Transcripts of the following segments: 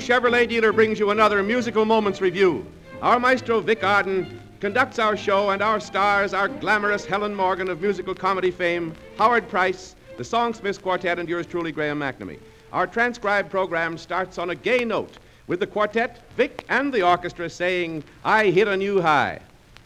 Chevrolet dealer brings you another Musical Moments review. Our maestro, Vic Arden, conducts our show, and our stars are glamorous Helen Morgan of musical comedy fame, Howard Price, the Songsmiths Quartet, and yours truly, Graham McNamee. Our transcribed program starts on a gay note with the quartet, Vic, and the orchestra saying, "I hit a new high."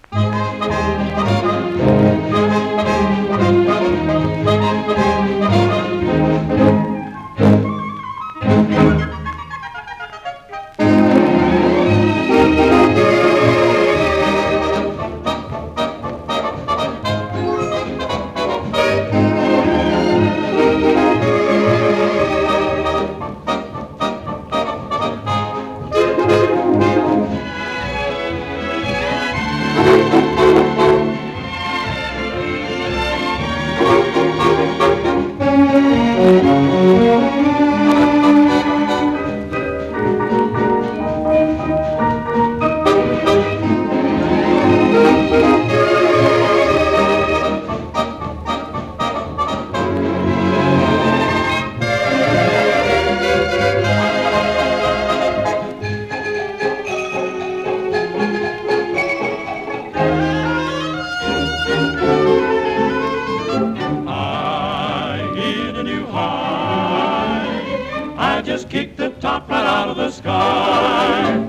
Just kicked the top right out of the sky.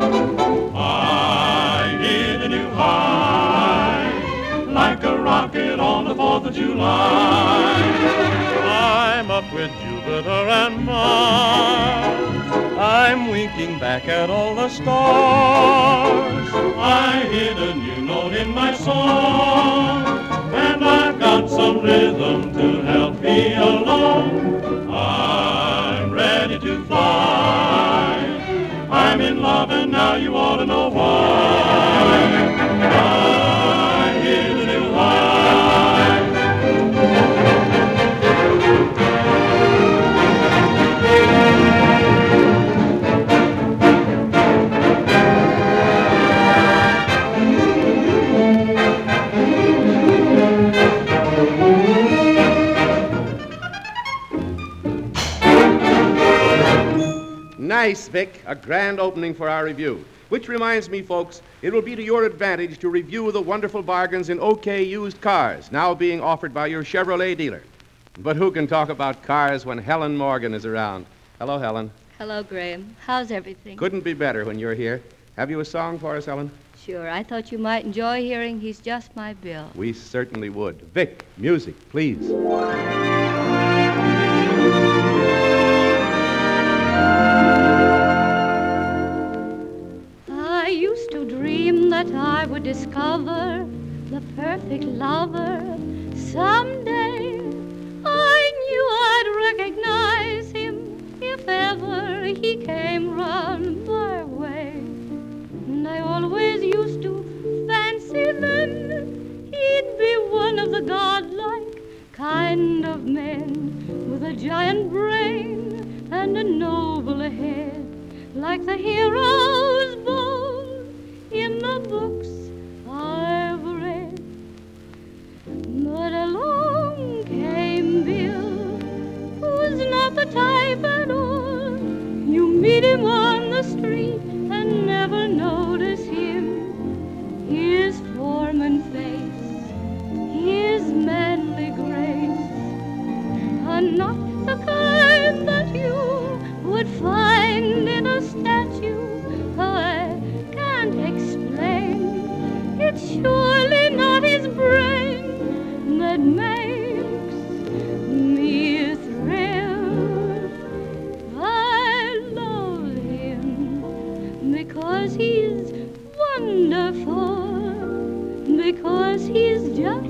I hit a new high, like a rocket on the 4th of July. I'm up with Jupiter and Mars. I'm winking back at all the stars. I hit a new note in my song, and I've got some rhythm to help me along. I'm ready to fly. I'm in love and now you ought to know why. I hit a new high. Nice, Vic. A grand opening for our review. Which reminds me, folks, it will be to your advantage to review the wonderful bargains in OK used cars, now being offered by your Chevrolet dealer. But who can talk about cars when Helen Morgan is around? Hello, Helen. Hello, Graham. How's everything? Couldn't be better when you're here. Have you a song for us, Helen? Sure. I thought you might enjoy hearing He's Just My Bill. We certainly would. Vic, music, please. I used to dream that I would discover the perfect lover someday. I knew I'd recognize him if ever he came round my way. And I always used to fancy then he'd be one of the godlike kind of men with a giant brain and a noble head, like the heroes bold in the books I've read. But along came Bill, who's not the type at all. You meet him on the street and never notice him. His form and face, his manly grace, are not the kind that you would find in a statue. I can't explain. It's surely not his brain that makes me thrill. I love him because he's wonderful, because he's just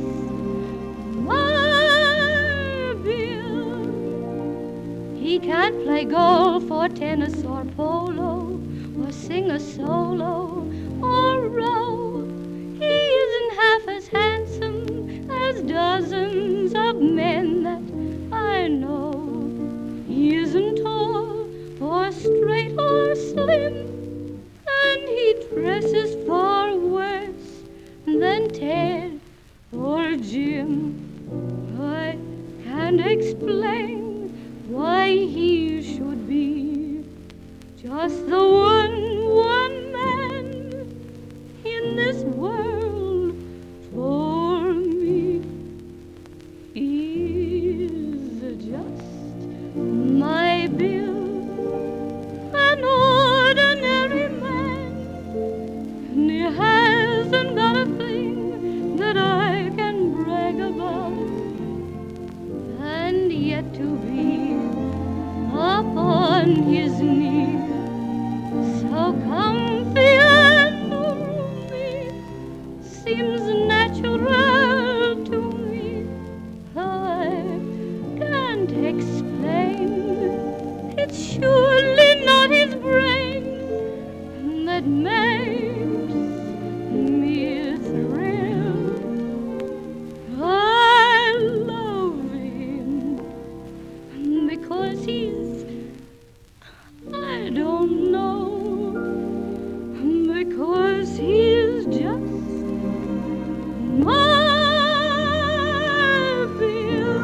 my Bill. He can't play golf or tennis or polo or sing a solo or row. He isn't half as handsome as dozens of men that I know. He isn't tall or straight or slim, and he dresses far worse than Ted or Jim. I can't explain why he should be just the one man in this world for me. He's just my Bill, an ordinary man, and he hasn't got a thing that I can brag about, and yet to be upon his knee, so comfy and roomy, seems natural to me. I can't explain, it's surely not his brain that makes me thrill. I love him because he's, I don't know, because he's just my Bill.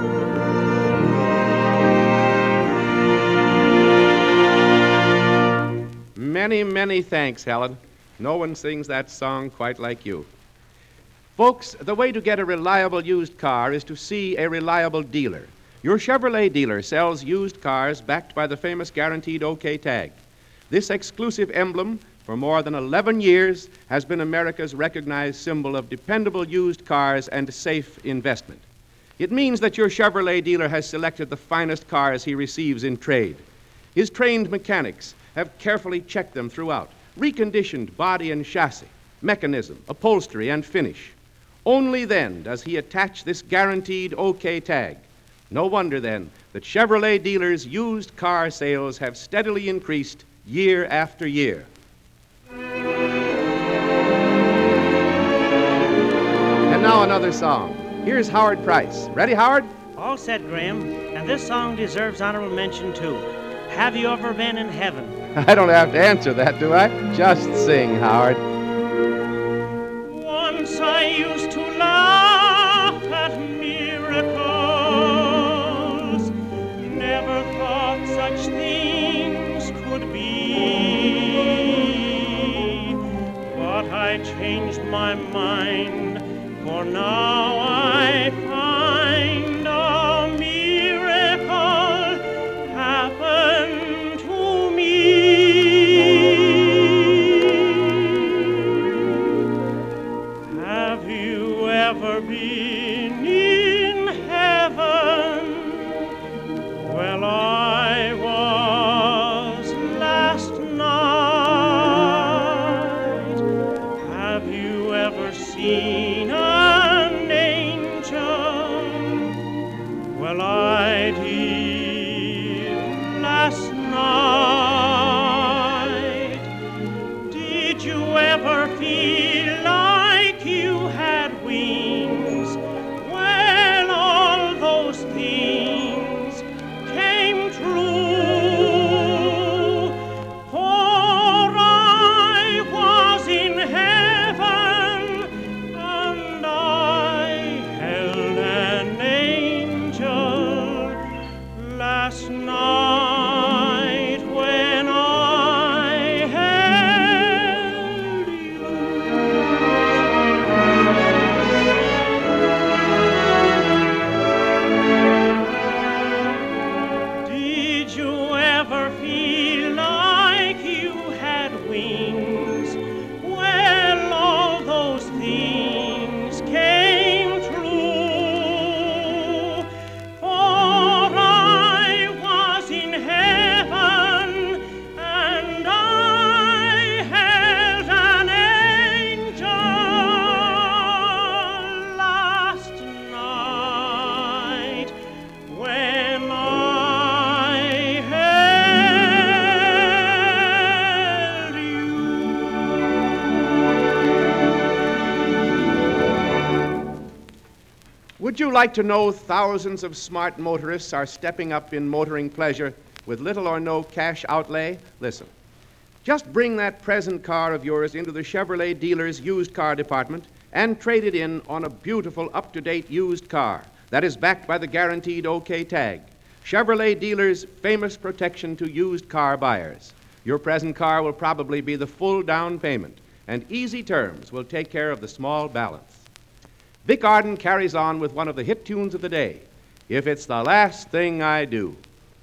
Many, many thanks, Helen. No one sings that song quite like you. Folks, the way to get a reliable used car is to see a reliable dealer. Your Chevrolet dealer sells used cars backed by the famous guaranteed OK tag. This exclusive emblem, for more than 11 years, has been America's recognized symbol of dependable used cars and safe investment. It means that your Chevrolet dealer has selected the finest cars he receives in trade. His trained mechanics have carefully checked them throughout, reconditioned body and chassis, mechanism, upholstery, and finish. Only then does he attach this guaranteed OK tag. No wonder, then, that Chevrolet dealers' used car sales have steadily increased year after year. And now another song. Here's Howard Price. Ready, Howard? All set, Graham. And this song deserves honorable mention, too. Have you ever been in heaven? I don't have to answer that, do I? Just sing, Howard. Once I used to laugh at miracles. Never thought such things could be. But I changed my mind, for now I find a miracle happened to me. Have you ever been in heaven? Well, I was last night. Have you ever seen an angel? Well, I did last night. Did you ever feel like you had wings? Well, all those things came true. For I was in heaven, and I held an angel last night when I held you. Did you ever feel like you had wings? Well, all those things came true. For I was in heaven, and I held an angel last night when I held you. Would you like to know thousands of smart motorists are stepping up in motoring pleasure with little or no cash outlay? Listen. Just bring that present car of yours into the Chevrolet dealer's used car department and trade it in on a beautiful, up-to-date used car that is backed by the guaranteed OK tag. Chevrolet dealers' famous protection to used car buyers. Your present car will probably be the full down payment, and easy terms will take care of the small balance. Vic Arden carries on with one of the hit tunes of the day, If It's the Last Thing I Do.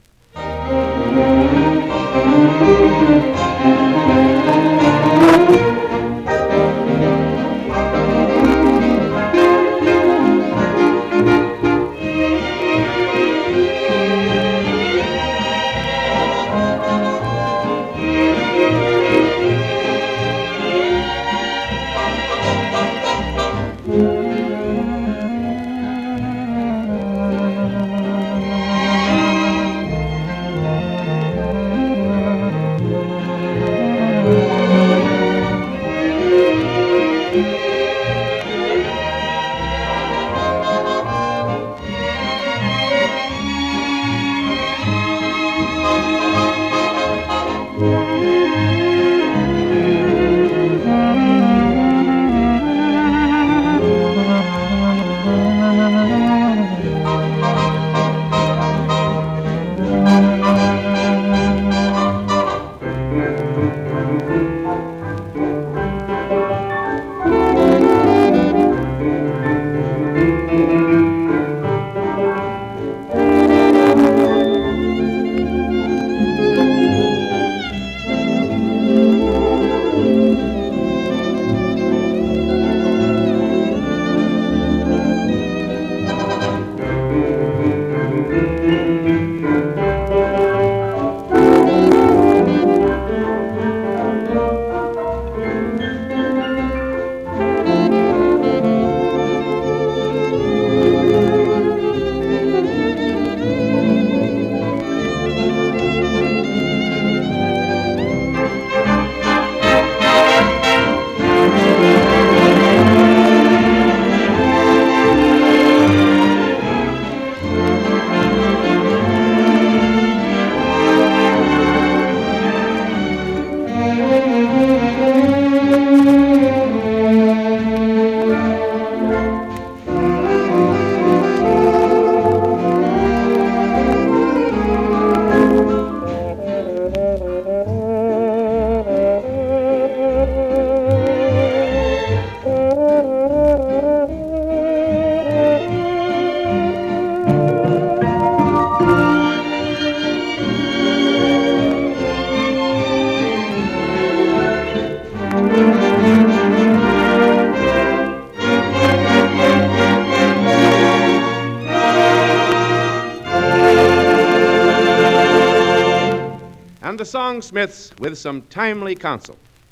And the Songsmiths with some timely counsel.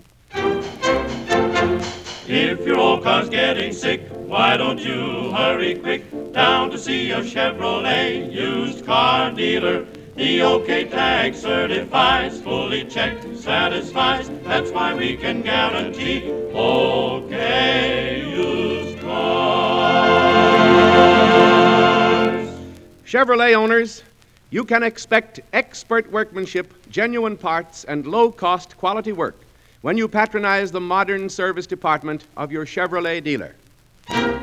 If your old car's getting sick, why don't you hurry quick down to see a Chevrolet used car dealer? The OK tag certifies, fully checked, satisfies. That's why we can guarantee OK used cars. Chevrolet owners, you can expect expert workmanship, genuine parts, and low-cost quality work when you patronize the modern service department of your Chevrolet dealer.